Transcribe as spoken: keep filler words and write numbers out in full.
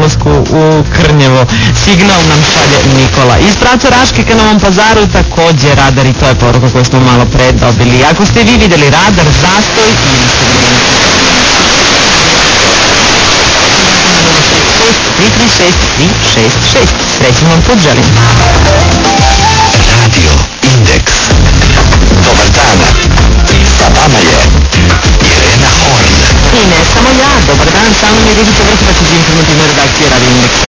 ulasku u Krnjevo. Signal nam šalje Nikola. Iz pravca Raške ka Novom Pazaru također radar i to je poruka koju smo malo pre dobili. Ako ste vi vidjeli radar, zastoj ili ste vidjeli tri tri šest tri šest šest. Srećan vam put želim. Radio Indeks. Dobar dan. Sa vama je Irena Horn. I ne samo ja. Dobar dan, sa mnom je Rizica Vrhovac iz informativne redakcije Radio Indeks.